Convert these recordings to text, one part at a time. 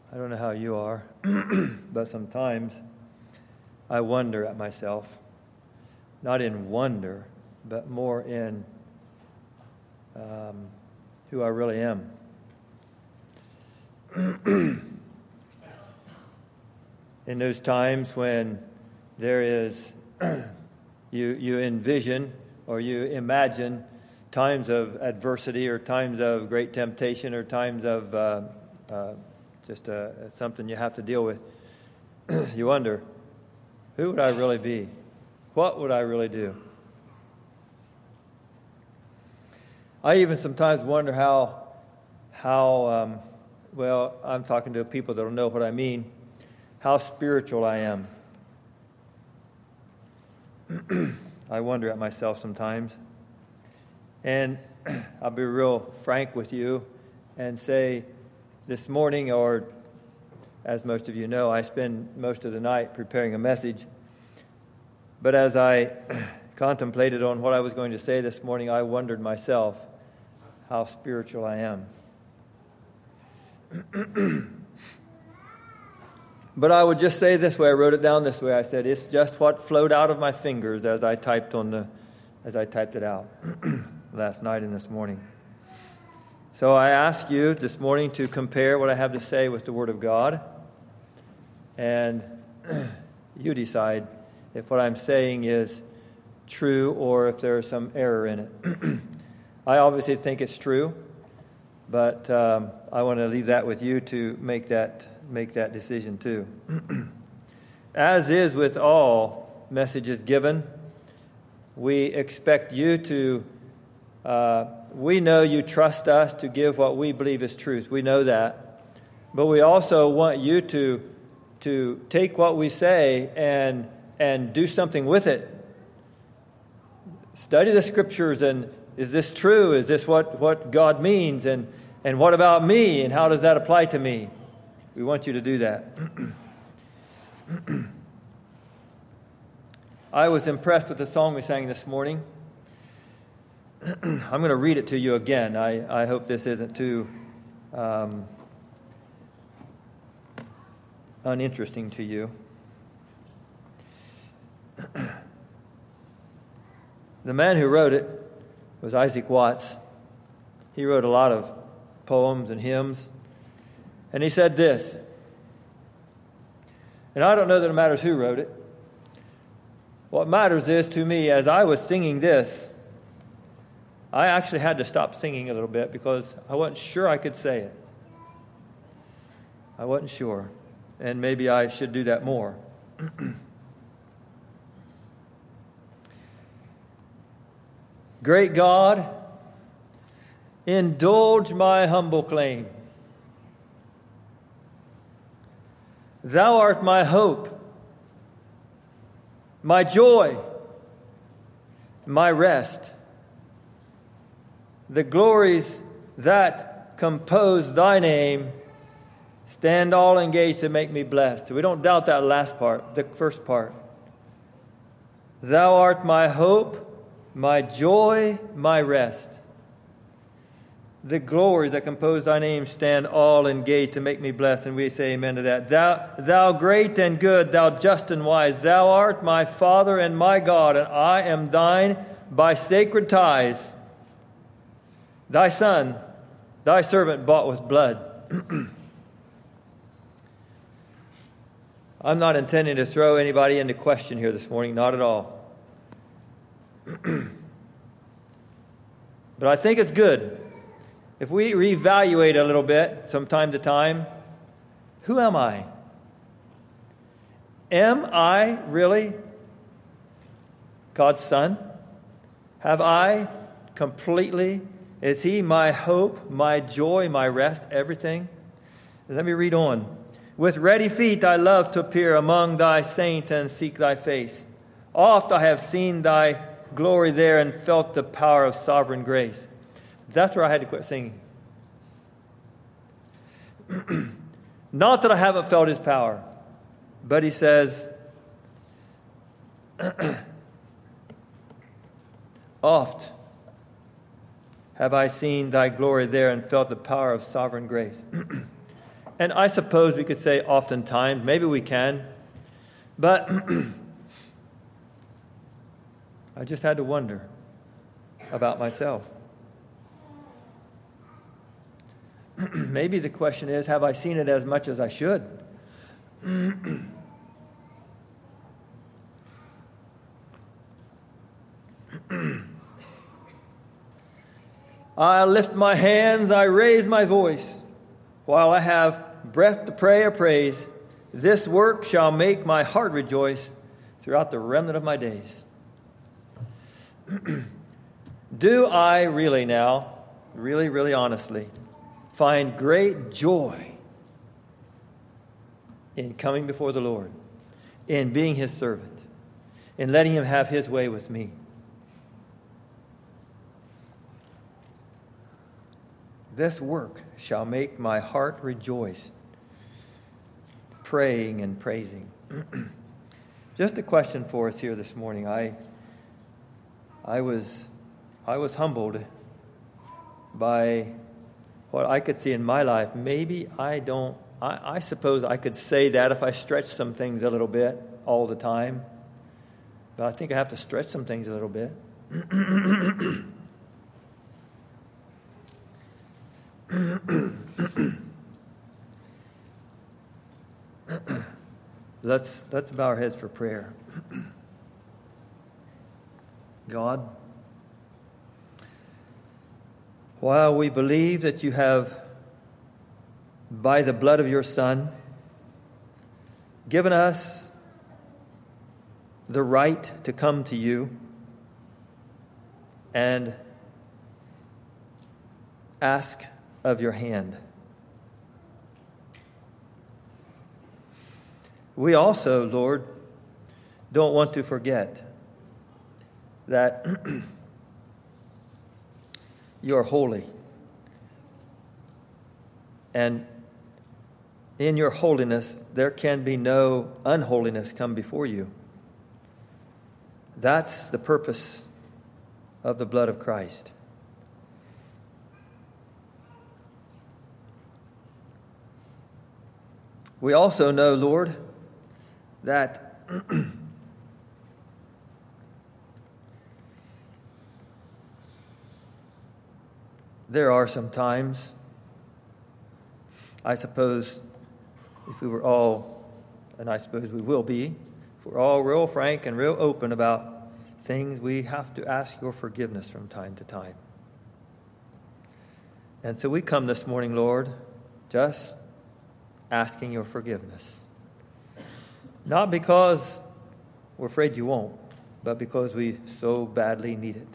I don't know how you are, but sometimes I wonder at myself, not in wonder, but more in who I really am. In those times when there is, you envision or you imagine times of adversity or times of great temptation or times of something you have to deal with, you wonder, who would I really be? What would I really do? I even sometimes wonder how I'm talking to people that don't know what I mean, how spiritual I am. I wonder at myself sometimes. And I'll be real frank with you and say this morning, or as most of you know, I spend most of the night preparing a message. But as I contemplated on what I was going to say this morning, I wondered myself how spiritual I am. But I would just say this way, I wrote it down this way. I said, it's just what flowed out of my fingers as I typed it out last night and this morning. So I ask you this morning to compare what I have to say with the Word of God, and you decide if what I'm saying is true or if there is some error in it. I obviously think it's true, but I want to leave that with you to make that decision too. As is with all messages given, we expect you to, we know you trust us to give what we believe is truth. We know that. But we also want you to take what we say and do something with it. Study the Scriptures, and is this true? Is this what God means? And what about me? And how does that apply to me? We want you to do that. I was impressed with the song we sang this morning. I'm going to read it to you again. I hope this isn't too uninteresting to you. The man who wrote it was Isaac Watts. He wrote a lot of poems and hymns. And he said this, and I don't know that it matters who wrote it. What matters is, to me, as I was singing this, I actually had to stop singing a little bit because I wasn't sure I could say it. I wasn't sure. And maybe I should do that more. Great God, indulge my humble claim. Thou art my hope, my joy, my rest. The glories that compose thy name stand all engaged to make me blessed. We don't doubt that last part, the first part. Thou art my hope, my joy, my rest. The glories that compose thy name stand all engaged to make me blessed. And we say amen to that. Thou great and good, thou just and wise, thou art my Father and my God, and I am thine by sacred ties. Thy Son, thy servant bought with blood. I'm not intending to throw anybody into question here this morning, not at all. But I think it's good if we reevaluate a little bit from time to time. Who am I? Am I really God's Son? Have I completely, is He my hope, my joy, my rest, everything? Let me read on. With ready feet I love to appear among thy saints and seek thy face. Oft I have seen thy glory there and felt the power of sovereign grace. That's where I had to quit singing. Not that I haven't felt His power, but he says, oft have I seen thy glory there and felt the power of sovereign grace. And I suppose we could say oftentimes, maybe we can, but I just had to wonder about myself. Maybe the question is, have I seen it as much as I should? I lift my hands, I raise my voice, while I have breath to pray or praise. This work shall make my heart rejoice throughout the remnant of my days. Do I really now, really honestly, find great joy in coming before the Lord, in being His servant, in letting Him have His way with me? This work shall make my heart rejoice, praying and praising. Just a question for us here this morning. I was humbled by what I could see in my life. Maybe I suppose I could say that if I stretched some things a little bit all the time. But I think I have to stretch some things a little bit. Let's bow our heads for prayer. God, while we believe that you have, by the blood of your Son, given us the right to come to you and ask of your hand, we also, Lord, don't want to forget that you are holy. And in your holiness, there can be no unholiness come before you. That's the purpose of the blood of Christ. We also know, Lord, that there are some times, I suppose, if we were all, and I suppose we will be, if we're all real frank and real open about things, we have to ask your forgiveness from time to time. And so we come this morning, Lord, just asking your forgiveness. Not because we're afraid you won't, but because we so badly need it.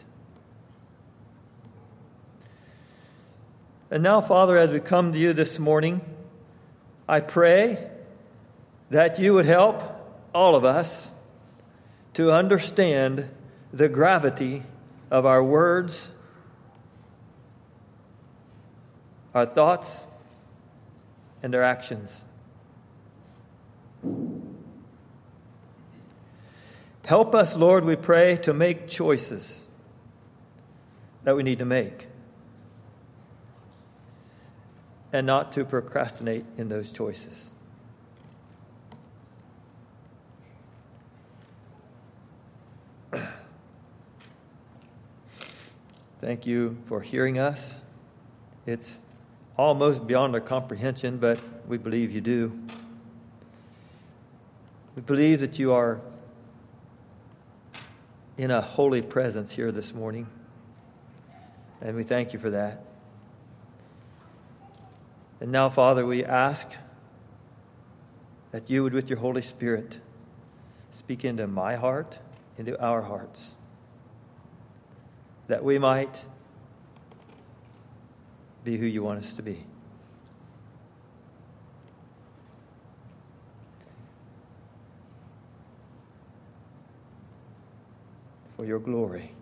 And now, Father, as we come to you this morning, I pray that you would help all of us to understand the gravity of our words, our thoughts, and their actions. Help us, Lord, we pray, to make choices that we need to make, and not to procrastinate in those choices. Thank you for hearing us. It's almost beyond our comprehension, but we believe you do. We believe that you are in a holy presence here this morning, and we thank you for that. And now, Father, we ask that you would, with your Holy Spirit, speak into my heart, into our hearts, that we might be who you want us to be. For your glory.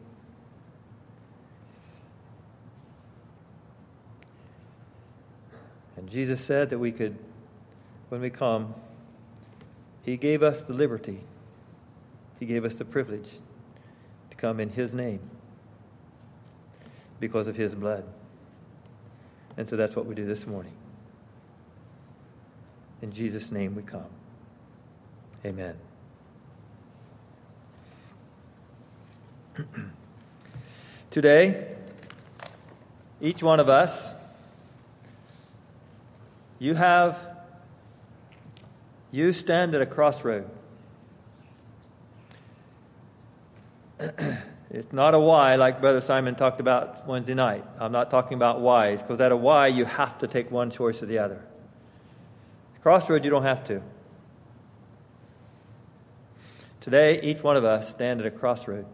And Jesus said that we could, when we come, he gave us the liberty. He gave us the privilege to come in his name because of his blood. And so that's what we do this morning. In Jesus' name we come. Amen. Today, each one of us, you stand at a crossroad. It's not a why like Brother Simon talked about Wednesday night. I'm not talking about whys, because at a why you have to take one choice or the other. Crossroad, you don't have to. Today, each one of us stand at a crossroad.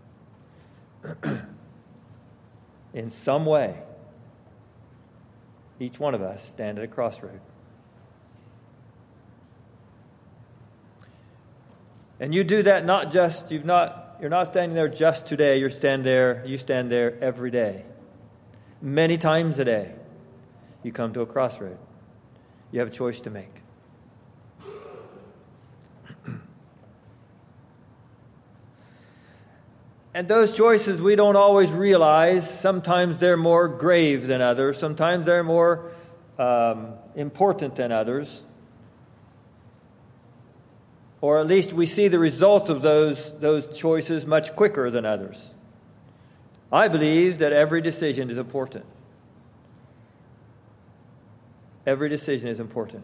In some way, each one of us stand at a crossroad. And you do that not just, you're not standing there just today, you stand there every day. Many times a day, you come to a crossroad. You have a choice to make. And those choices we don't always realize. Sometimes they're more grave than others. Sometimes they're more important than others. Or at least we see the results of those choices much quicker than others. I believe that every decision is important. Every decision is important.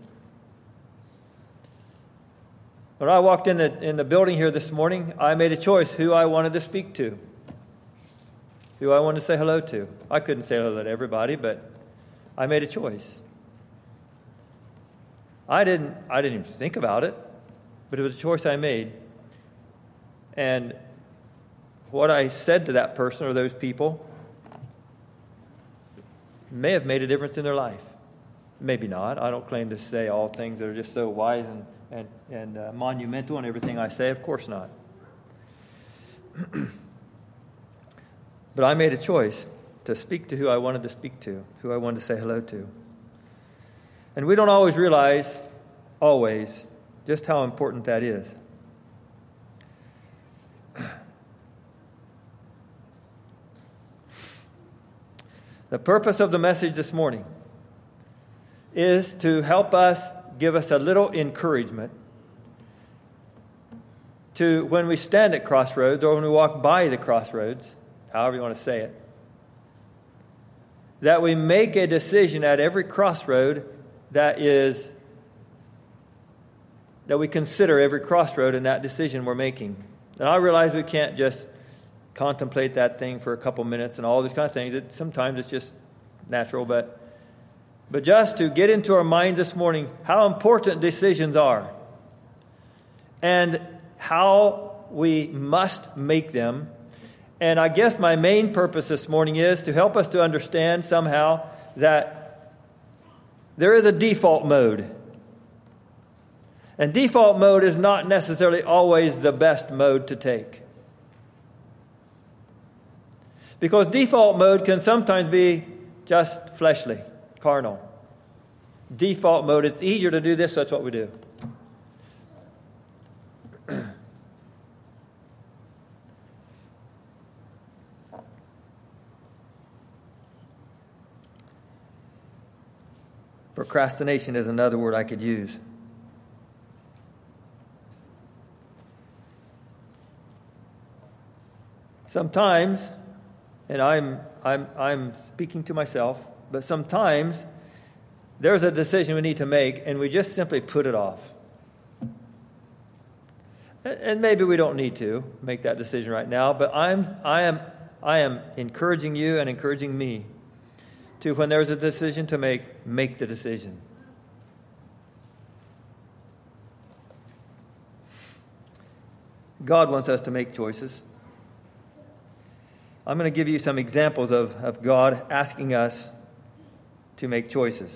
When I walked in the building here this morning, I made a choice who I wanted to speak to, who I wanted to say hello to. I couldn't say hello to everybody, but I made a choice. I didn't even think about it, but it was a choice I made. And what I said to that person or those people may have made a difference in their life. Maybe not. I don't claim to say all things that are just so wise and monumental in everything I say. Of course not. But I made a choice to speak to who I wanted to speak to, who I wanted to say hello to. And we don't always realize, just how important that is. The purpose of the message this morning is to help us, give us a little encouragement to when we stand at crossroads or when we walk by the crossroads, however you want to say it, that we make a decision at every crossroad that we consider every crossroad in that decision we're making. And I realize we can't just contemplate that thing for a couple minutes and all these kind of things. Sometimes it's just natural, but just to get into our minds this morning how important decisions are and how we must make them. And I guess my main purpose this morning is to help us to understand somehow that there is a default mode. And default mode is not necessarily always the best mode to take. Because default mode can sometimes be just fleshly, carnal. Default mode, it's easier to do this, so that's what we do. Procrastination is another word I could use. Sometimes, and I'm speaking to myself, but sometimes there's a decision we need to make, and we just simply put it off. And maybe we don't need to make that decision right now, but I am encouraging you and encouraging me to, when there's a decision to make the decision. God wants us to make choices. I'm going to give you some examples of God asking us to make choices.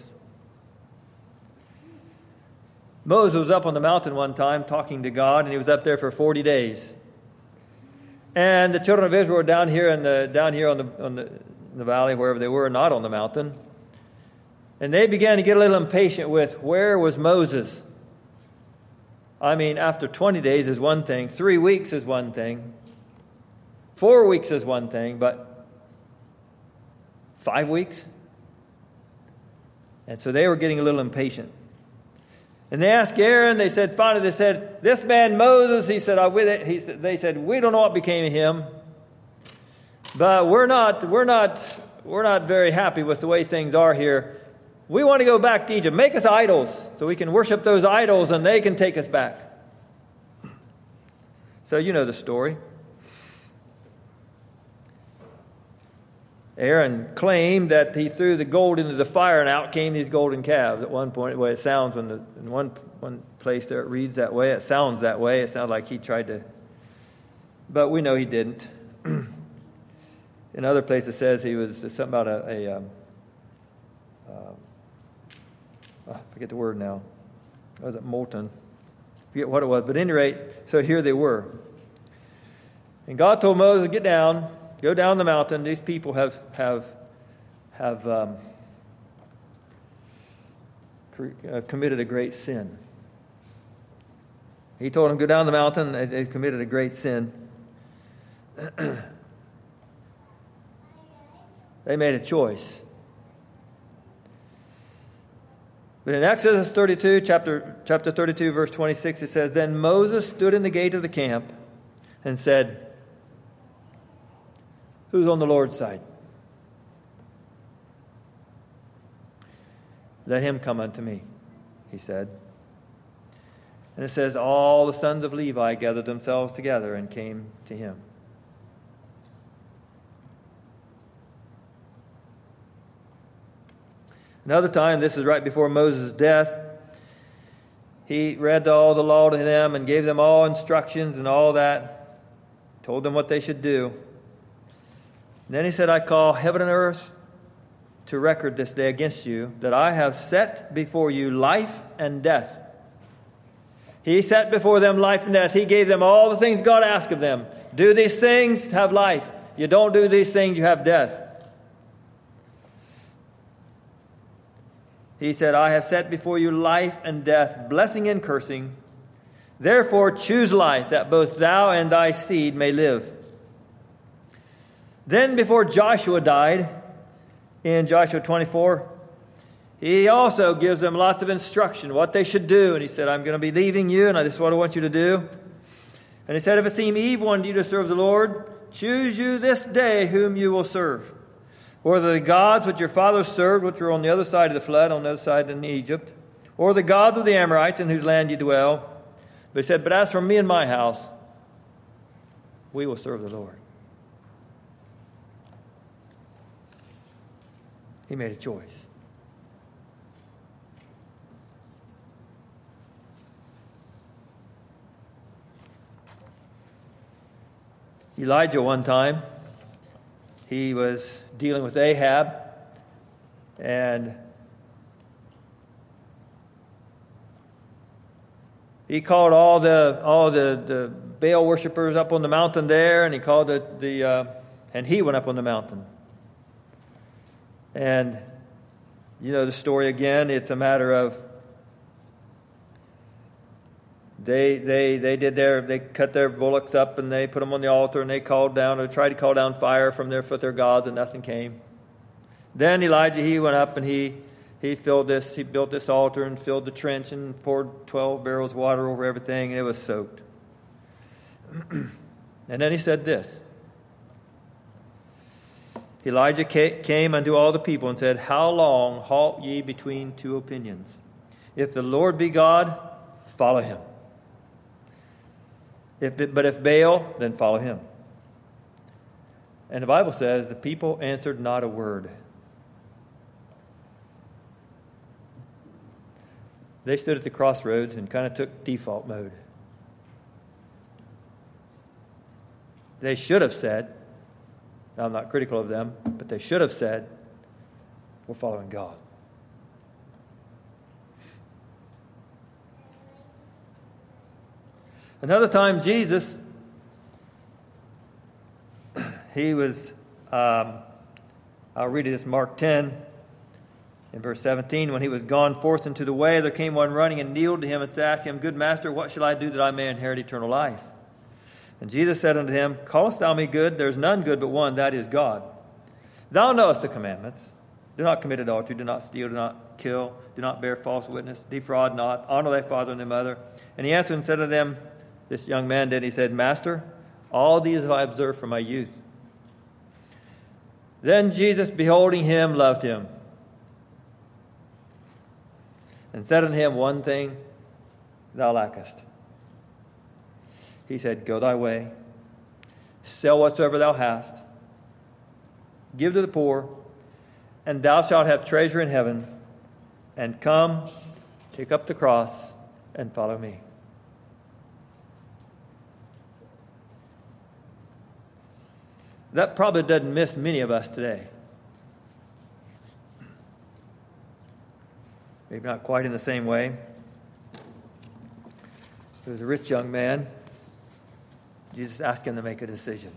Moses was up on the mountain one time talking to God, and he was up there for 40 days. And the children of Israel were down here on the valley, wherever they were, not on the mountain. And they began to get a little impatient with, where was Moses? I mean, after 20 days is one thing, 3 weeks is one thing, 4 weeks is one thing, but 5 weeks? And so they were getting a little impatient. And they asked Aaron, they said, this man Moses, he said, they said, we don't know what became of him. But we're not very happy with the way things are here. We want to go back to Egypt. Make us idols so we can worship those idols and they can take us back. So you know the story. Aaron claimed that he threw the gold into the fire and out came these golden calves. At one point, the way it sounds in one place there it reads that way. It sounds that way. It sounds like he tried to, but we know he didn't. In other places, it says he was something about I forget the word now. Was it molten? I forget what it was. But at any rate, so here they were. And God told Moses, get down, go down the mountain. These people have committed a great sin. He told them, go down the mountain. They've committed a great sin. They made a choice. But in Exodus 32, chapter 32, verse 26, it says, then Moses stood in the gate of the camp and said, who's on the Lord's side? Let him come unto me, he said. And it says, all the sons of Levi gathered themselves together and came to him. Another time, this is right before Moses' death, he read all the law to them and gave them all instructions and all that, told them what they should do. And then he said, I call heaven and earth to record this day against you, that I have set before you life and death. He set before them life and death. He gave them all the things God asked of them. Do these things, have life. You don't do these things, you have death. He said, I have set before you life and death, blessing and cursing. Therefore choose life, that both thou and thy seed may live. Then before Joshua died, in Joshua 24, he also gives them lots of instruction, what they should do. And he said, I'm going to be leaving you, and this is what I want you to do. And he said, if it seem evil unto you to serve the Lord, choose you this day whom you will serve. Whether the gods which your fathers served, which were on the other side of the flood, on the other side in Egypt, or the gods of the Amorites in whose land you dwell. But he said, but as for me and my house, we will serve the Lord. He made a choice. Elijah one time, he was dealing with Ahab, and he called all the Baal worshipers up on the mountain there, and he called and he went up on the mountain. And you know the story again. It's a matter of they cut their bullocks up and they put them on the altar and they tried to call down fire from their gods, and nothing came. Then Elijah, he went up and he built this altar and filled the trench and poured 12 barrels of water over everything, and it was soaked. And then he said this. Elijah came unto all the people and said, how long halt ye between two opinions? If the Lord be God, follow him. But if Baal, then follow him. And the Bible says the people answered not a word. They stood at the crossroads and kind of took default mode. They should have said, now I'm not critical of them, but they should have said, we're following God. Another time, Jesus, he was, I'll read it, it's Mark 10, in verse 17. When he was gone forth into the way, there came one running and kneeled to him and asked him, good master, what shall I do that I may inherit eternal life? And Jesus said unto him, callest thou me good? There is none good but one, that is God. Thou knowest the commandments. Do not commit adultery, do not steal, do not kill, do not bear false witness, defraud not, honor thy father and thy mother. And he answered and said to them, this young man did, he said, Master, all these have I observed from my youth. Then Jesus, beholding him, loved him, and said unto him, one thing thou lackest. He said, go thy way, sell whatsoever thou hast, give to the poor, and thou shalt have treasure in heaven, and come, take up the cross, and follow me. That probably doesn't miss many of us today. Maybe not quite in the same way. There was a rich young man. Jesus asked him to make a decision.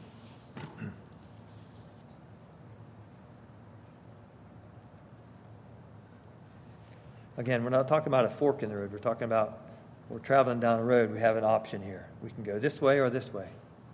Again, we're not talking about a fork in the road. We're talking about we're traveling down the road. We have an option here. We can go this way or this way.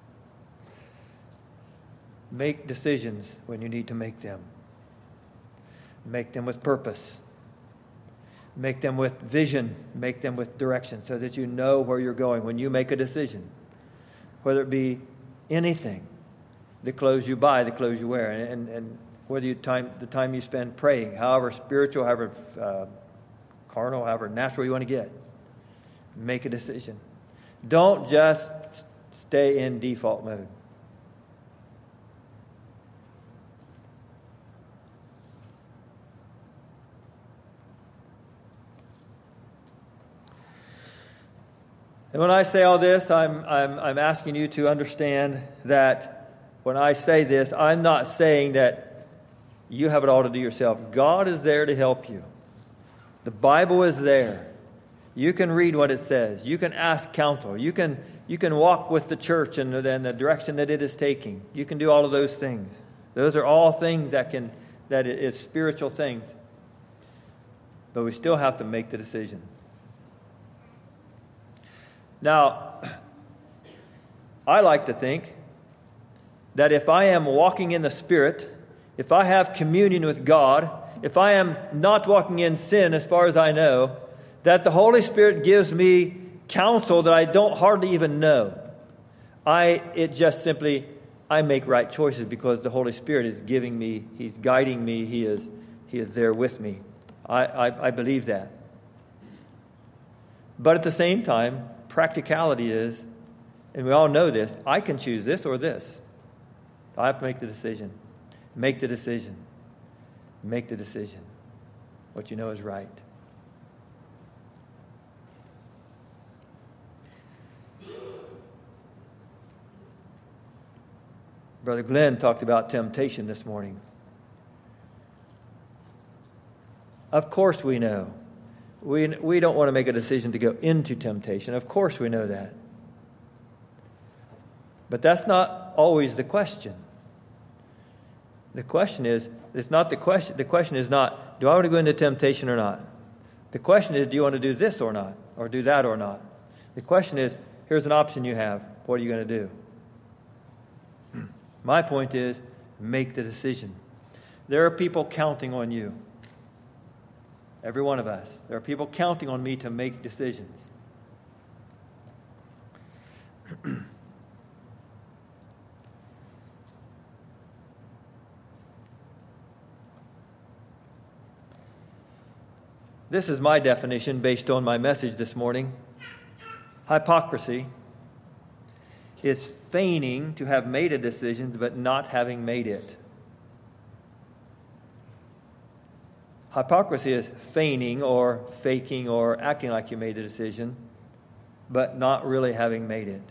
Make decisions when you need to make them. Make them with purpose. Make them with vision. Make them with direction so that you know where you're going when you make a decision. Whether it be anything, the clothes you buy, the clothes you wear, and whether the time you spend praying, however spiritual, however carnal, however natural you want to get. Make a decision. Don't just stay in default mode. And when I say all this, I'm asking you to understand that when I say this, I'm not saying that you have it all to do yourself. God is there to help you. The Bible is there. You can read what it says. You can ask counsel. You can walk with the church in the direction that it is taking. You can do all of those things. Those are all things that is spiritual things. But we still have to make the decision. Now, I like to think that if I am walking in the Spirit, if I have communion with God, if I am not walking in sin as far as I know, that the Holy Spirit gives me counsel that I don't hardly even know. I make right choices because the Holy Spirit is giving me, He's guiding me, He is there with me. I believe that. But at the same time, practicality is, and we all know this, I can choose this or this. I have to make the decision. Make the decision. Make the decision. What you know is right. Brother Glenn talked about temptation this morning. Of course we know. We don't want to make a decision to go into temptation. Of course we know that. But that's not always the question. The question is, it's not the question. The question is not, do I want to go into temptation or not? The question is, do you want to do this or not? Or do that or not? The question is, here's an option you have. What are you going to do? My point is, make the decision. There are people counting on you. Every one of us. There are people counting on me to make decisions. This is my definition based on my message this morning. Hypocrisy is feigning to have made a decision but not having made it. Hypocrisy is feigning or faking or acting like you made the decision, but not really having made it.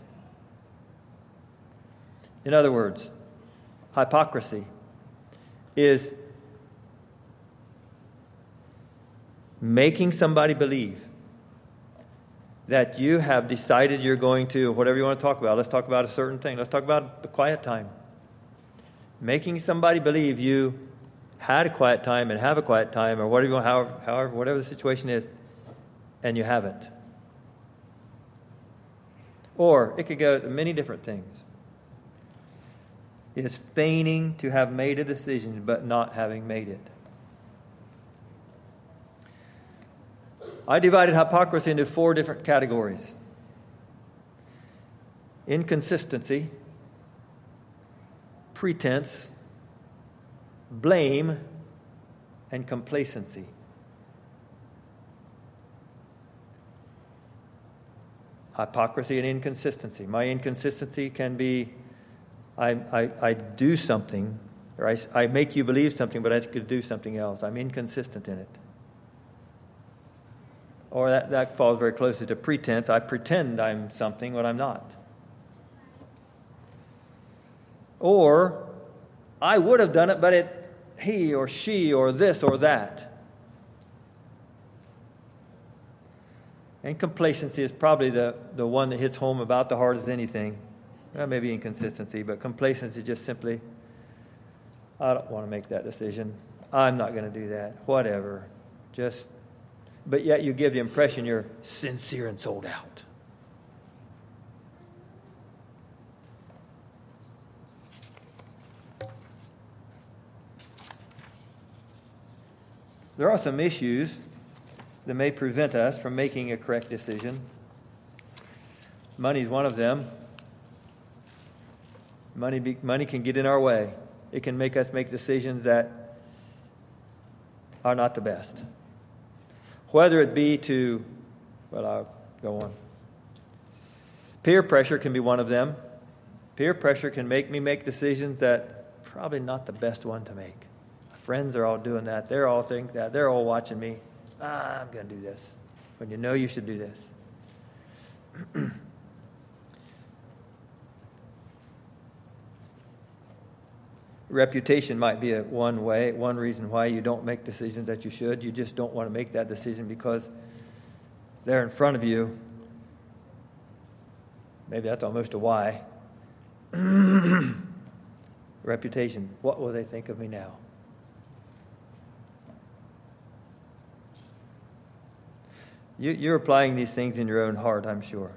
In other words, hypocrisy is making somebody believe that you have decided you're going to, whatever you want to talk about, let's talk about a certain thing. Let's talk about the quiet time. Making somebody believe you had a quiet time and have a quiet time, or whatever, however, whatever the situation is, and you haven't. Or it could go to many different things. It's feigning to have made a decision but not having made it. I divided hypocrisy into 4 different categories: inconsistency, pretense, blame, and complacency. Hypocrisy and inconsistency. My inconsistency can be I do something, or I make you believe something, but I could do something else. I'm inconsistent in it. Or that falls very closely to pretense. I pretend I'm something when I'm not. Or I would have done it, but he or she or this or that. And complacency is probably the one that hits home about the hardest Anything. Well, maybe inconsistency, but complacency just simply, I don't want to make that decision. I'm not going to do that. Whatever. But yet you give the impression you're sincere and sold out. There are some issues that may prevent us from making a correct decision. Money is one of them. Money can get in our way. It can make us make decisions that are not the best. Whether it be I'll go on. Peer pressure can be one of them. Peer pressure can make me make decisions that probably not the best one to make. My friends are all doing that. They're all thinking that. They're all watching me. I'm going to do this. When you know you should do this. Reputation might be one reason why you don't make decisions that you should. You just don't want to make that decision because they're in front of you. Maybe that's almost a why. Reputation. What will they think of me now? You're applying these things in your own heart, I'm sure.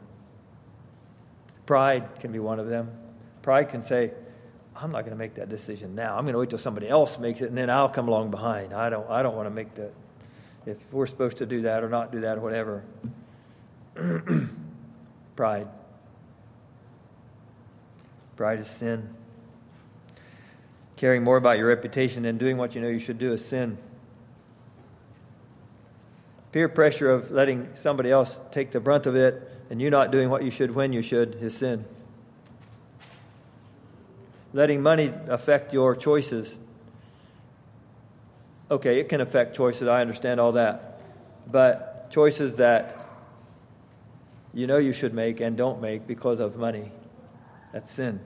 Pride can be one of them. Pride can say, I'm not going to make that decision now. I'm going to wait till somebody else makes it, and then I'll come along behind. I don't want to make that. If we're supposed to do that or not do that or whatever. Pride. Pride is sin. Caring more about your reputation than doing what you know you should do is sin. Peer pressure of letting somebody else take the brunt of it and you not doing what you should when you should is sin. Letting money affect your choices. Okay, it can affect choices. I understand all that. But choices that you know you should make and don't make because of money, that's sin.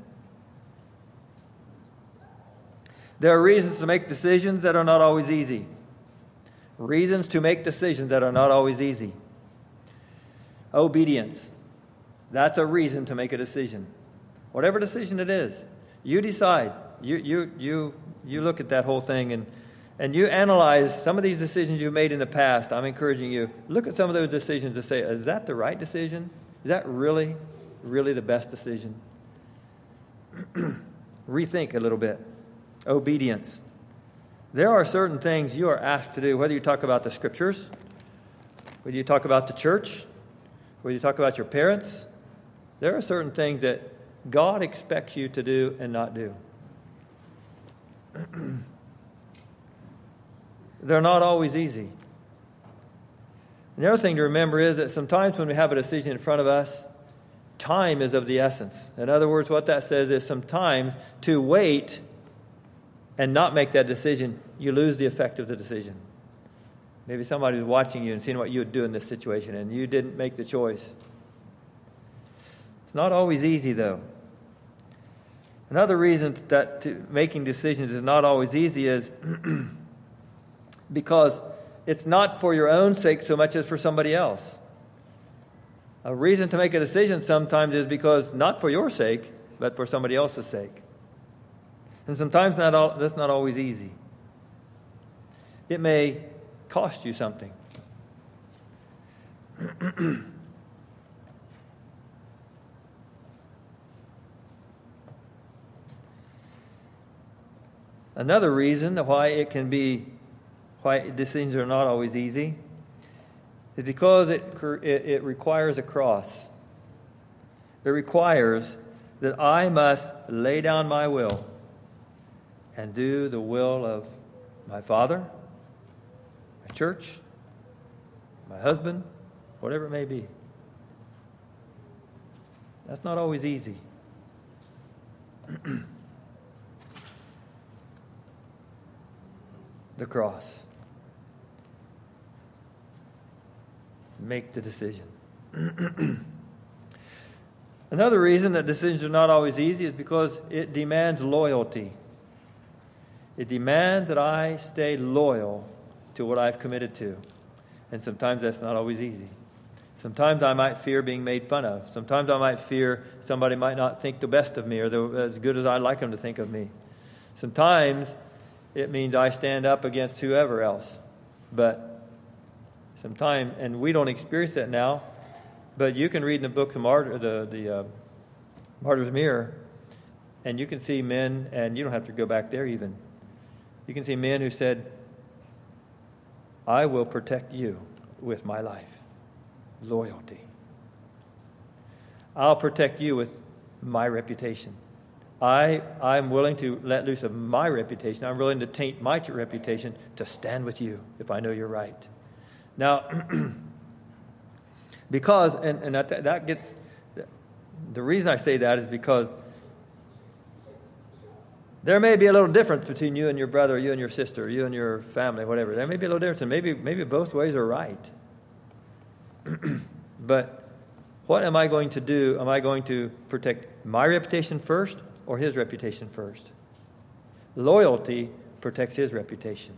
There are reasons to make decisions that are not always easy. Reasons to make decisions that are not always easy. Obedience. That's a reason to make a decision. Whatever decision it is, you decide. You look at that whole thing and you analyze some of these decisions you've made in the past. I'm encouraging you, look at some of those decisions and say, is that the right decision? Is that really, really the best decision? Rethink a little bit. Obedience. There are certain things you are asked to do, whether you talk about the Scriptures, whether you talk about the church, whether you talk about your parents. There are certain things that God expects you to do and not do. They're not always easy. And the other thing to remember is that sometimes when we have a decision in front of us, time is of the essence. In other words, what that says is sometimes to wait and not make that decision, you lose the effect of the decision. Maybe somebody was watching you and seeing what you would do in this situation, and you didn't make the choice. It's not always easy, though. Another reason that making decisions is not always easy is because it's not for your own sake so much as for somebody else. A reason to make a decision sometimes is because not for your sake, but for somebody else's sake. And sometimes that's not always easy. It may cost you something. Another reason why decisions are not always easy is because it requires a cross. It requires that I must lay down my will and do the will of my father, my church, my husband, whatever it may be. That's not always easy. The cross. Make the decision. Another reason that decisions are not always easy is because it demands loyalty. It demands that I stay loyal to what I've committed to. And sometimes that's not always easy. Sometimes I might fear being made fun of. Sometimes I might fear somebody might not think the best of me or as good as I'd like them to think of me. Sometimes it means I stand up against whoever else. But sometimes, and we don't experience that now, but you can read in the book of Martyr's Mirror, and you can see men, and you don't have to go back there even. You can see men who said, I will protect you with my life. Loyalty. I'll protect you with my reputation. I'm willing to let loose of my reputation. I'm willing to taint my reputation to stand with you if I know you're right. Now, because, and that gets, the reason I say that is because there may be a little difference between you and your brother, you and your sister, you and your family, whatever. There may be a little difference, and maybe both ways are right. But what am I going to do? Am I going to protect my reputation first or his reputation first? Loyalty protects his reputation.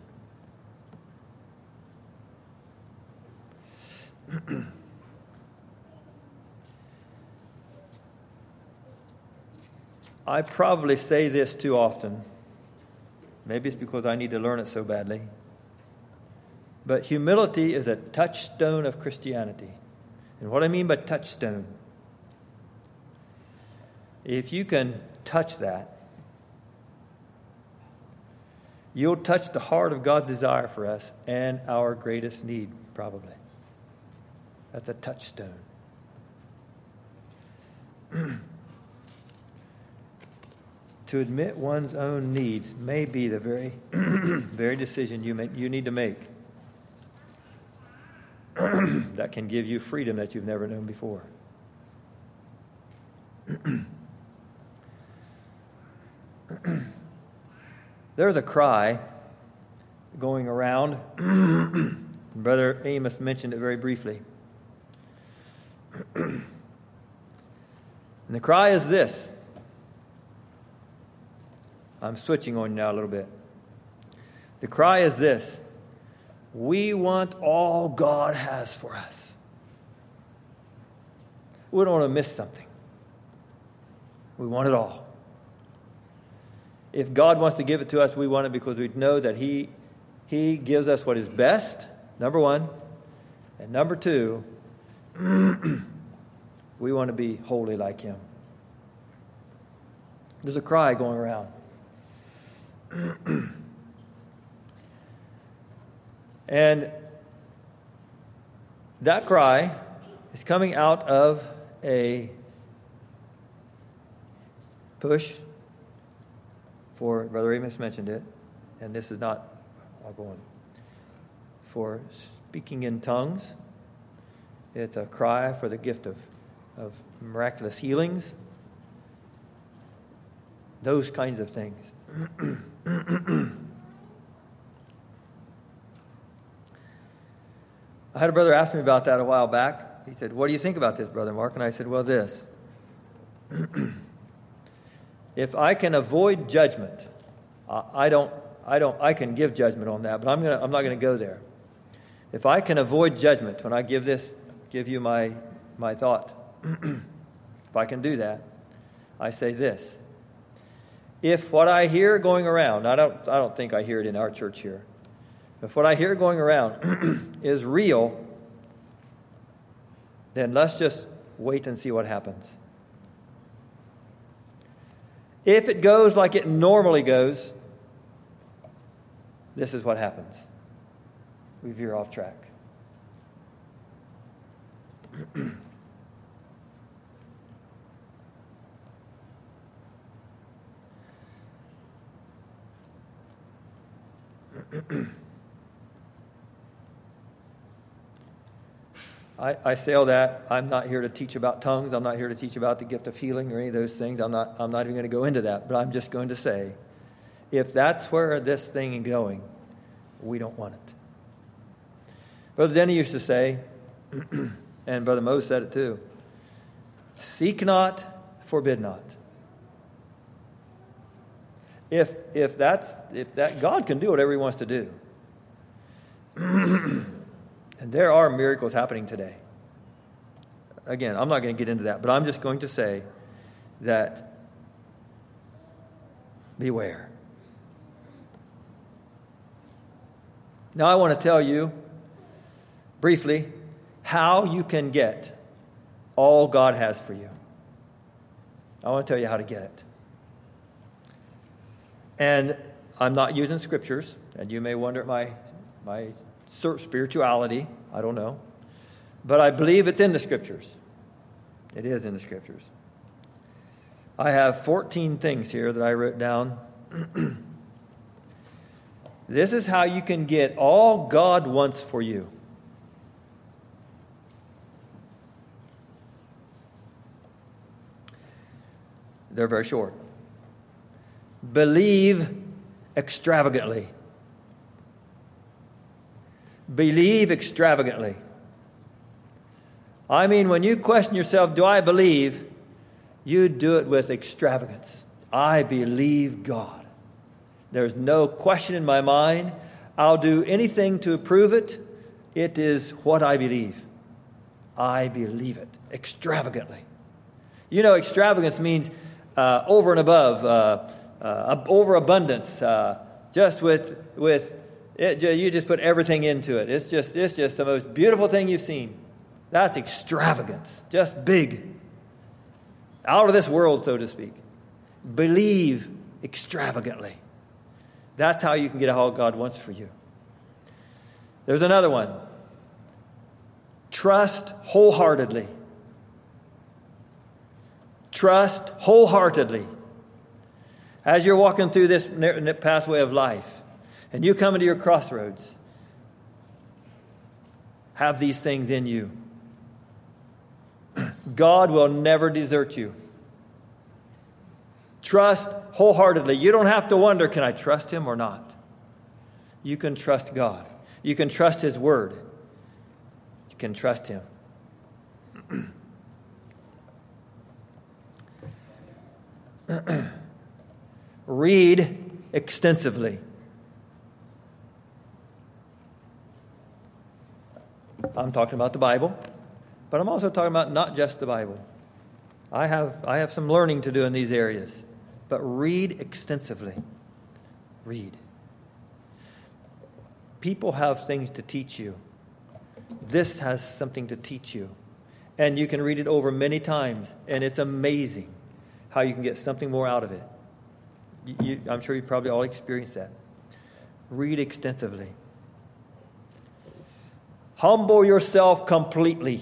I probably say this too often. Maybe it's because I need to learn it so badly. But humility is a touchstone of Christianity. And what I mean by touchstone, if you can touch that, you'll touch the heart of God's desire for us and our greatest need, probably. That's a touchstone. To admit one's own needs may be the very decision you need to make. That can give you freedom that you've never known before. There's a cry going around. Brother Amos mentioned it very briefly. And the cry is this. I'm switching on you now a little bit. The cry is this. We want all God has for us. We don't want to miss something. We want it all. If God wants to give it to us, we want it because we know that He gives us what is best, number one. And number two, we want to be holy like Him. There's a cry going around. And that cry is coming out of a push for, Brother Amos mentioned it, and this is not, I'll go on, for speaking in tongues. It's a cry for the gift of miraculous healings, those kinds of things. I had a brother ask me about that a while back. He said, "What do you think about this, Brother Mark?" And I said, "Well, this. If I can avoid judgment, I can give judgment on that, but I'm not going to go there. If I can avoid judgment when I give you my thought, if I can do that, I say this. If what I hear going around, I don't think I hear it in our church here. If what I hear going around is real, then let's just wait and see what happens. If it goes like it normally goes, this is what happens. We veer off track. I say all that. I'm not here to teach about tongues. I'm not here to teach about the gift of healing or any of those things. I'm not even going to go into that. But I'm just going to say, if that's where this thing is going, we don't want it. Brother Denny used to say, and Brother Mo said it too, seek not, forbid not. If that God can do whatever He wants to do. And there are miracles happening today. Again, I'm not going to get into that, but I'm just going to say that beware. Now I want to tell you briefly how you can get all God has for you. I want to tell you how to get it. And I'm not using scriptures, and you may wonder at my spirituality. I don't know. But I believe it's in the scriptures. It is in the scriptures. I have 14 things here that I wrote down. This is how you can get all God wants for you. They're very short. Believe extravagantly. Believe extravagantly. I mean, when you question yourself, do I believe? You do it with extravagance. I believe God. There's no question in my mind. I'll do anything to prove it. It is what I believe. I believe it extravagantly. You know, extravagance means over and above, overabundance. Just with it, you just put everything into it. It's just the most beautiful thing you've seen. That's extravagance. Just big. Out of this world, so to speak. Believe extravagantly. That's how you can get all God wants for you. There's another one. Trust wholeheartedly. Trust wholeheartedly. As you're walking through this pathway of life, and you come into your crossroads, have these things in you. God will never desert you. Trust wholeheartedly. You don't have to wonder, can I trust Him or not? You can trust God. You can trust His Word. You can trust Him. Read extensively. I'm talking about the Bible, but I'm also talking about not just the Bible. I have some learning to do in these areas, but read extensively. Read. People have things to teach you. This has something to teach you, and you can read it over many times, and it's amazing how you can get something more out of it. I'm sure you've probably all experienced that. Read extensively. Humble yourself completely.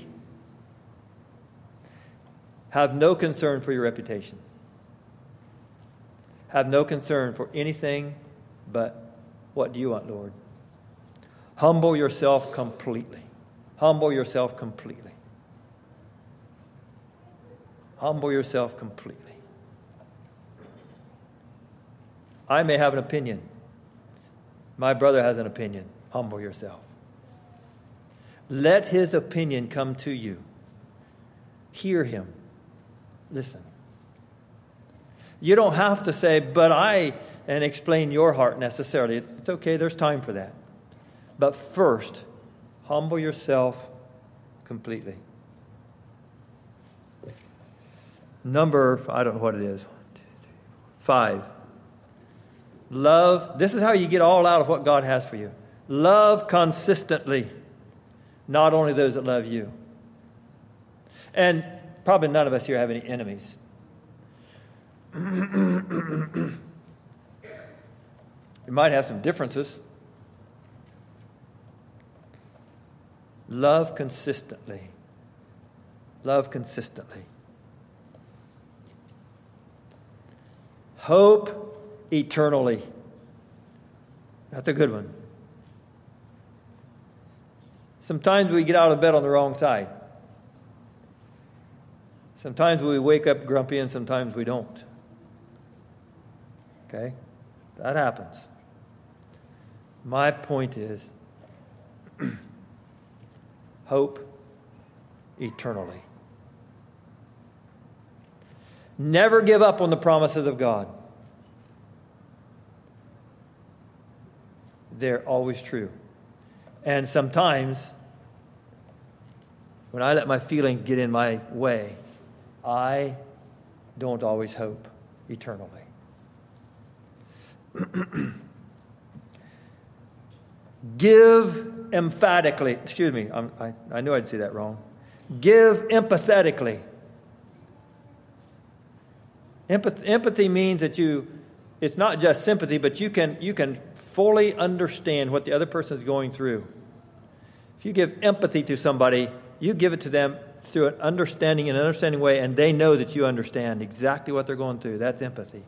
Have no concern for your reputation. Have no concern for anything but what do you want, Lord? Humble yourself completely. Humble yourself completely. Humble yourself completely. I may have an opinion. My brother has an opinion. Humble yourself. Let his opinion come to you. Hear him. Listen. You don't have to say, and explain your heart necessarily. It's okay, there's time for that. But first, humble yourself completely. Number, I don't know what it is. 5. Love. This is how you get all out of what God has for you. Love consistently. Not only those that love you. And probably none of us here have any enemies. You might have some differences. Love consistently. Love consistently. Hope eternally. That's a good one. Sometimes we get out of bed on the wrong side. Sometimes we wake up grumpy and sometimes we don't. Okay? That happens. My point is hope eternally. Never give up on the promises of God. They're always true. And sometimes, when I let my feelings get in my way, I don't always hope eternally. Give emphatically. Excuse me, I knew I'd say that wrong. Give empathetically. Empathy means that it's not just sympathy, but you can fully understand what the other person is going through. If you give empathy to somebody, you give it to them through an understanding way, and they know that you understand exactly what they're going through. That's empathy.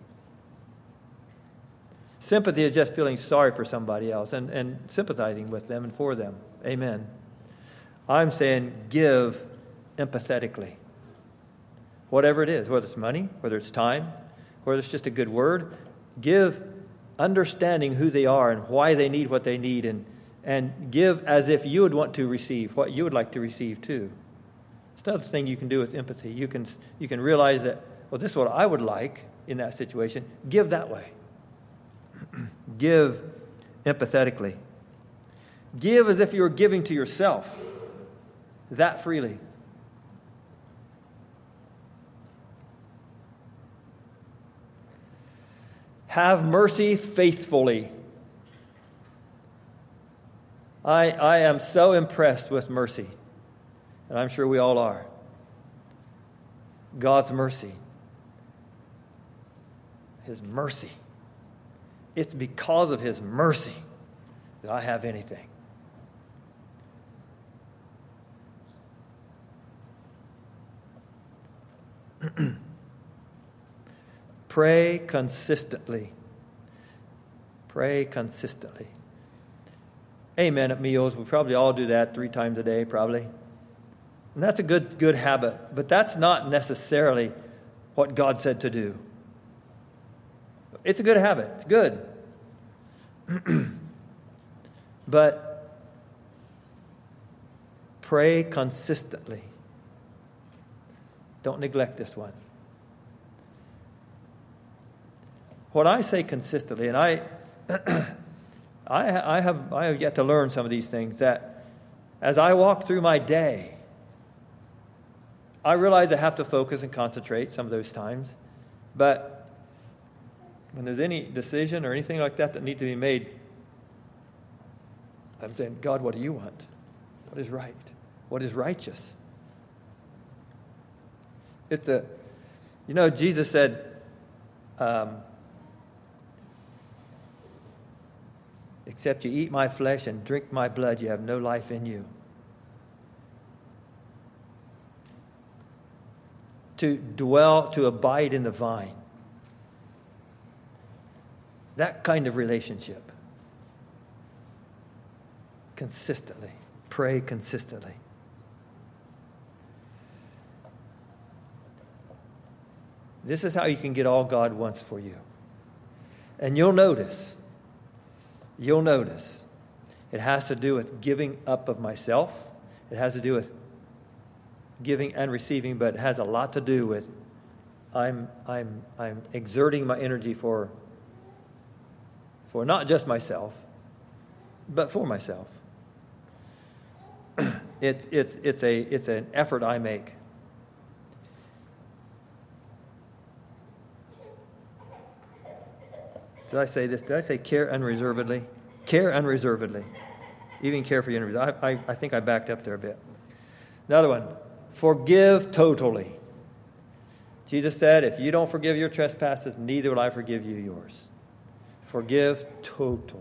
Sympathy is just feeling sorry for somebody else and sympathizing with them and for them. Amen. I'm saying give empathetically. Whatever it is, whether it's money, whether it's time, whether it's just a good word, give understanding who they are and why they need what they need, and give as if you would want to receive what you would like to receive too. It's another thing you can do with empathy. You can realize that, well, this is what I would like in that situation. Give that way. Give empathetically. Give as if you were giving to yourself, that freely. Have mercy faithfully. I am so impressed with mercy, and I'm sure we all are. God's mercy. His mercy. It's because of His mercy that I have anything. Pray consistently. Pray consistently. Amen at meals. We probably all do that 3 times a day, probably. And that's a good habit. But that's not necessarily what God said to do. It's a good habit. It's good. But pray consistently. Don't neglect this one. What I say consistently, and I have yet to learn some of these things, that as I walk through my day, I realize I have to focus and concentrate some of those times. But when there's any decision or anything like that needs to be made, I'm saying, God, what do you want? What is right? What is righteous? Jesus said, except you eat my flesh and drink my blood, you have no life in you. To dwell, to abide in the vine. That kind of relationship. Consistently. Pray consistently. This is how you can get all God wants for you. And you'll notice, it has to do with giving up of myself. It has to do with giving and receiving, but it has a lot to do with I'm exerting my energy for not just myself, but for myself. It's an effort I make. Did I say this? Did I say care unreservedly? Care unreservedly. Even care for your enemies. I think I backed up there a bit. Another one. Forgive totally. Jesus said, if you don't forgive your trespasses, neither will I forgive you yours. Forgive totally.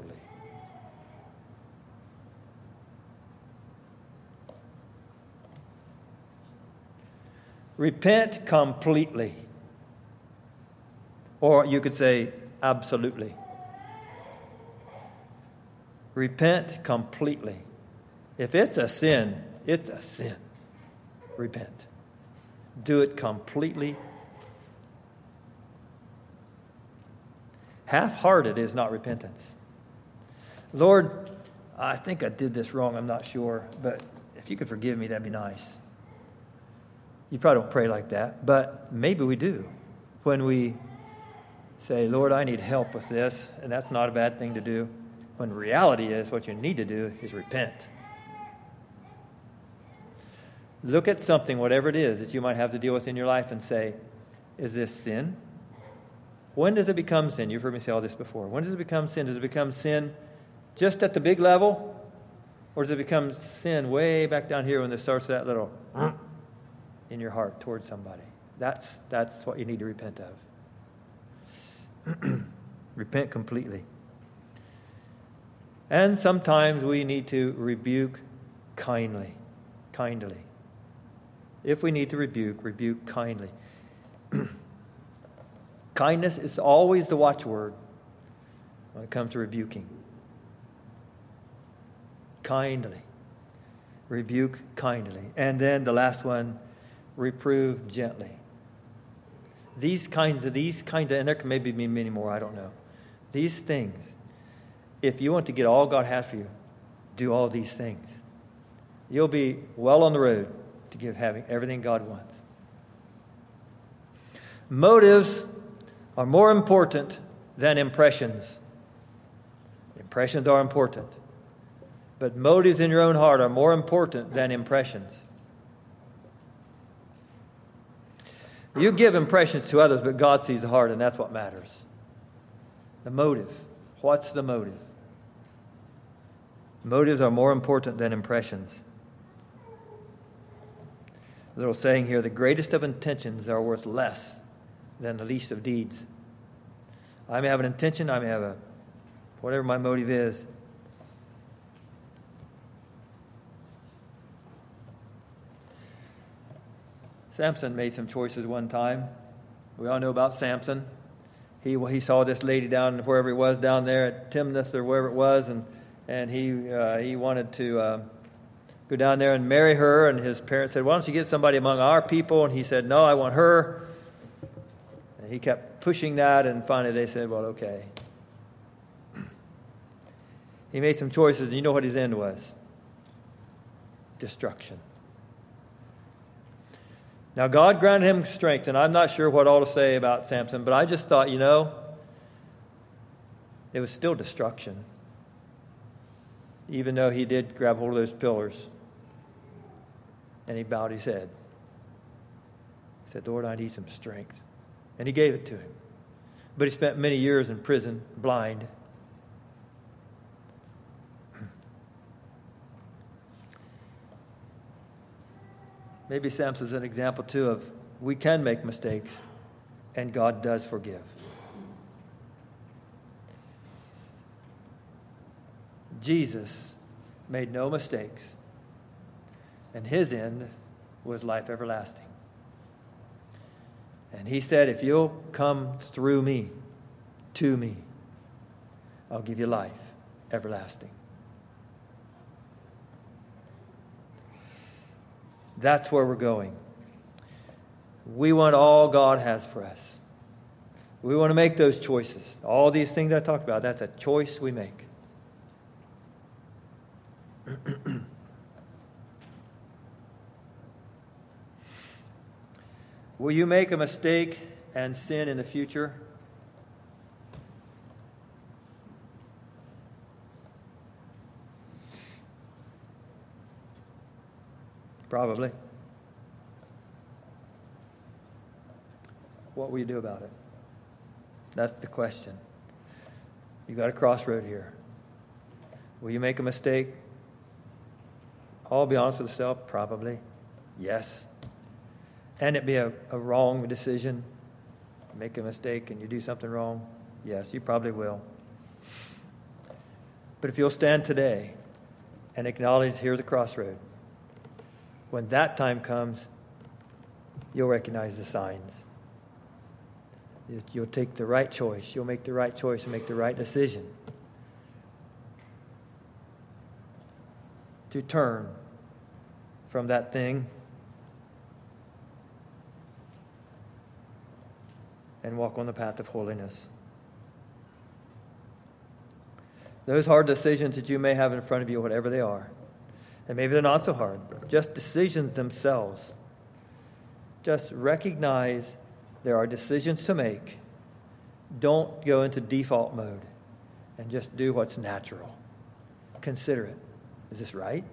Repent completely. Or you could say absolutely. Repent completely. If it's a sin, it's a sin. Repent. Do it completely. Half-hearted is not repentance. Lord, I think I did this wrong. I'm not sure. But if you could forgive me, that'd be nice. You probably don't pray like that. But maybe we do. When we say, Lord, I need help with this. And that's not a bad thing to do. When the reality is what you need to do is repent. Look at something, whatever it is, that you might have to deal with in your life and say, is this sin? When does it become sin? You've heard me say all this before. When does it become sin? Does it become sin just at the big level? Or does it become sin way back down here when it starts that little in your heart towards somebody? That's what you need to repent of. Repent completely. And sometimes we need to rebuke kindly. Kindly. If we need to rebuke kindly. Kindness is always the watchword when it comes to rebuking. Kindly. Rebuke kindly. And then the last one, reprove gently. These kinds of, and there can maybe be many more, I don't know. These things, if you want to get all God has for you, do all these things. You'll be well on the road to having everything God wants. Motives are more important than impressions. Impressions are important. But motives in your own heart are more important than impressions. You give impressions to others, but God sees the heart, and that's what matters. The motive. What's the motive? Motives are more important than impressions. A little saying here, the greatest of intentions are worth less than the least of deeds. I may have an intention, I may have whatever my motive is. Samson made some choices one time. We all know about Samson. He saw this lady down wherever he was down there at Timnath or wherever it was, and he wanted to go down there and marry her. And his parents said, "Why don't you get somebody among our people?" And he said, "No, I want her." And he kept pushing that, and finally they said, "Well, okay." He made some choices, and you know what his end was? Destruction. Now, God granted him strength, and I'm not sure what all to say about Samson, but I just thought, it was still destruction. Even though he did grab hold of those pillars, and he bowed his head. He said, "Lord, I need some strength." And he gave it to him. But he spent many years in prison, blind. Maybe Samson's an example, too, of we can make mistakes, and God does forgive. Jesus made no mistakes, and his end was life everlasting. And he said, if you'll come through me, to me, I'll give you life everlasting. That's where we're going. We want all God has for us. We want to make those choices. All these things I talked about, that's a choice we make. Will you make a mistake and sin in the future? Probably. What will you do about it? That's the question. You got a crossroad here. Will you make a mistake? I'll be honest with yourself, probably. Yes. And it be a wrong decision. Make a mistake and you do something wrong. Yes, you probably will. But if you'll stand today and acknowledge here's a crossroad, when that time comes, you'll recognize the signs. You'll take the right choice. You'll make the right choice and make the right decision to turn from that thing and walk on the path of holiness. Those hard decisions that you may have in front of you, whatever they are, and maybe they're not so hard, just decisions themselves. Just recognize there are decisions to make. Don't go into default mode and just do what's natural. Consider it. Is this right?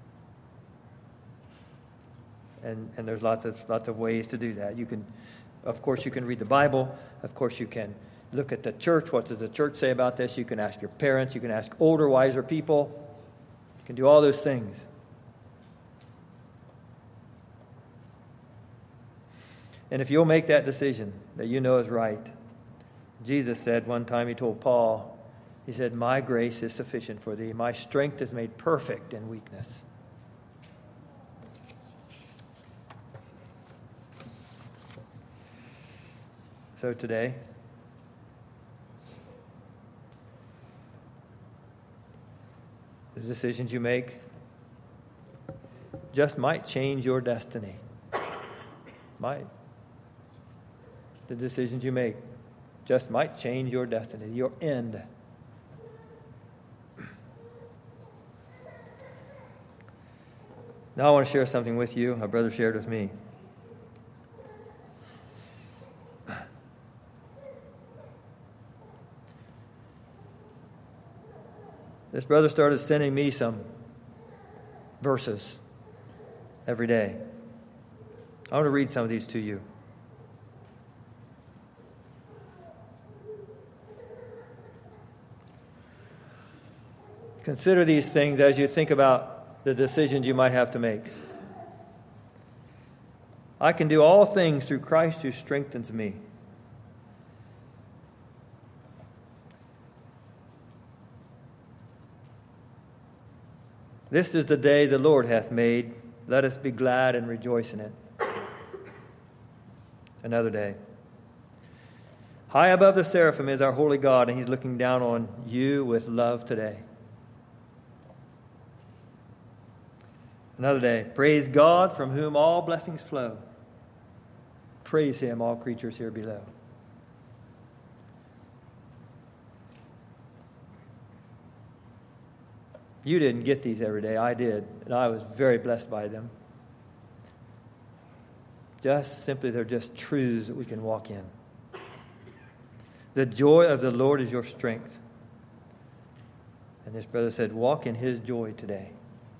And there's lots of ways to do that. Of course, you can read the Bible. Of course, you can look at the church. What does the church say about this? You can ask your parents. You can ask older, wiser people. You can do all those things. And if you'll make that decision that you know is right, Jesus said one time, he told Paul, he said, "My grace is sufficient for thee. My strength is made perfect in weakness." So today, the decisions you make just might change your destiny. Might. The decisions you make just might change your destiny, your end. Now I want to share something with you. My brother shared with me. This brother started sending me some verses every day. I want to read some of these to you. Consider these things as you think about the decisions you might have to make. I can do all things through Christ who strengthens me. This is the day the Lord hath made. Let us be glad and rejoice in it. Another day. High above the seraphim is our holy God, and He's looking down on you with love today. Another day. Praise God, from whom all blessings flow. Praise Him, all creatures here below. You didn't get these every day. I did, and I was very blessed by them. Just simply, they're just truths that we can walk in. The joy of the Lord is your strength. And this brother said, walk in His joy today.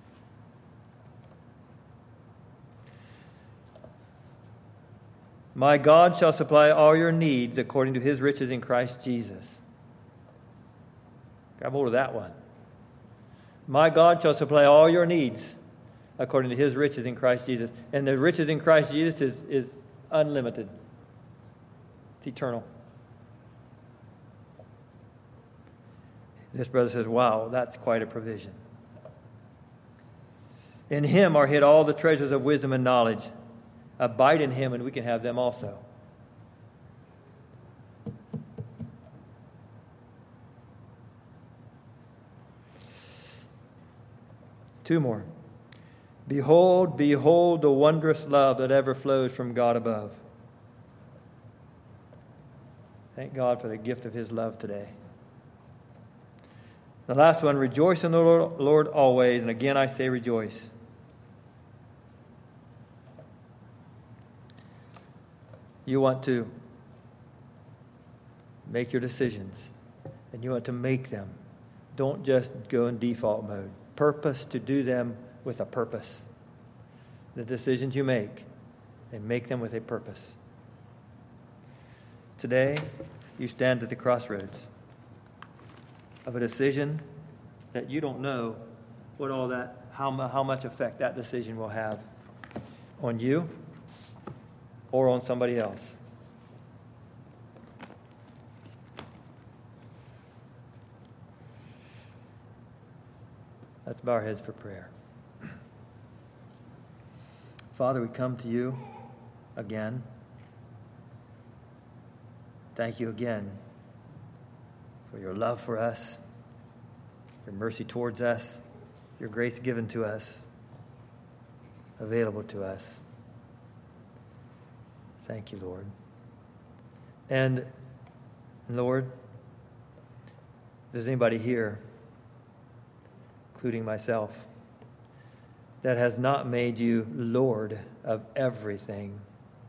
My God shall supply all your needs according to His riches in Christ Jesus. Grab hold of that one. My God shall supply all your needs according to His riches in Christ Jesus. And the riches in Christ Jesus is unlimited. It's eternal. This brother says, wow, that's quite a provision. In Him are hid all the treasures of wisdom and knowledge. Abide in Him and we can have them also. Two more. Behold, behold the wondrous love that ever flows from God above. Thank God for the gift of His love today. The last one, rejoice in the Lord always. And again I say rejoice. You want to make your decisions, and you want to make them. Don't just go in default mode. Purpose to do them with a purpose. The decisions you make, and make them with a purpose. Today, you stand at the crossroads of a decision that you don't know what all that, how much effect that decision will have on you or on somebody else. Let's bow our heads for prayer. Father, we come to you again. Thank you again for your love for us, your mercy towards us, your grace given to us, available to us. Thank you, Lord. And Lord, if there's anybody here, including myself, that has not made you Lord of everything,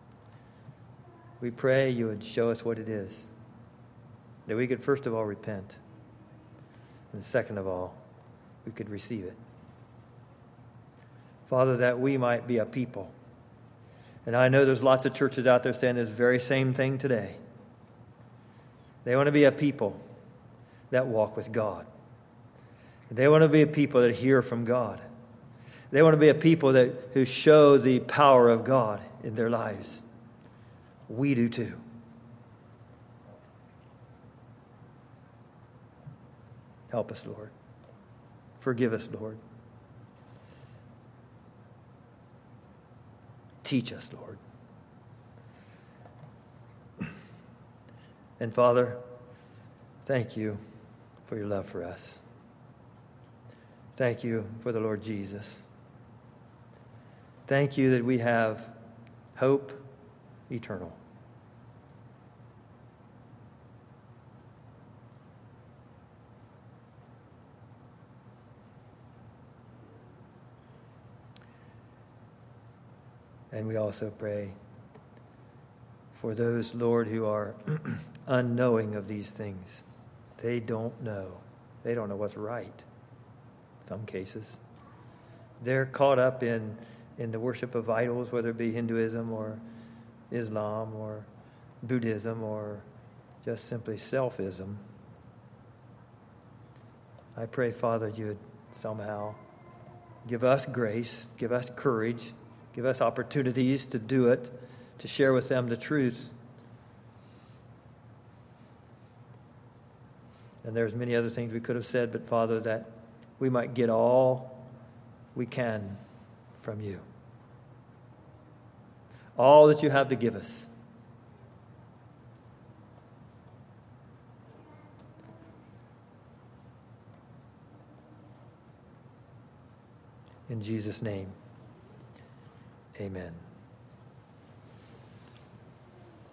we pray you would show us what it is, that we could first of all repent, and second of all, we could receive it. Father, that we might be a people. And I know there's lots of churches out there saying this very same thing today. They want to be a people that walk with God. They want to be a people that hear from God. They want to be a people who show the power of God in their lives. We do too. Help us, Lord. Forgive us, Lord. Teach us, Lord. And Father, thank you for your love for us. Thank you for the Lord Jesus. Thank you that we have hope eternal. And we also pray for those, Lord, who are unknowing of these things. They don't know. They don't know what's right. In some cases, they're caught up in the worship of idols, whether it be Hinduism or Islam or Buddhism or just simply selfism. I pray, Father, you'd somehow give us grace, give us courage, give us opportunities to do it, to share with them the truth. And there's many other things we could have said, but Father, that we might get all we can from you. All that you have to give us. In Jesus' name, amen.